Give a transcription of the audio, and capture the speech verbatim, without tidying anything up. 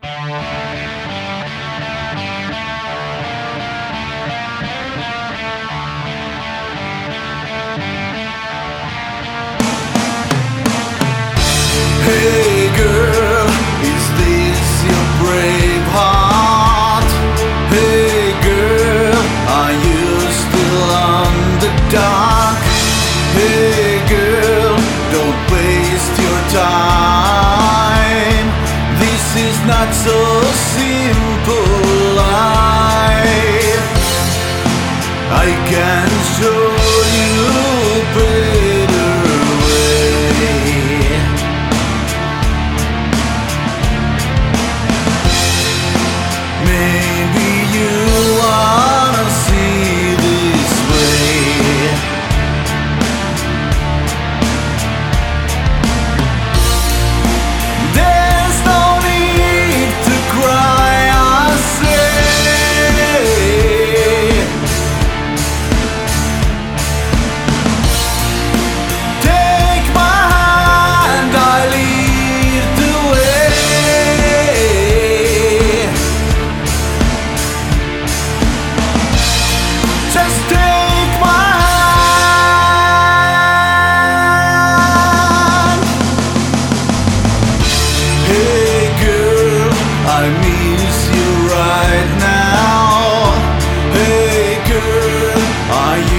Hey girl, is this your brave heart? Hey girl, are you still on the dark? Hey girl, don't waste your time. This is not so simple life. I can show you a better way. Maybe you wanna see this way. There's no need to cry, I say. Take my hand, I lead the way. Just take my hand. Hey girl, I miss you right now. Hey girl, are you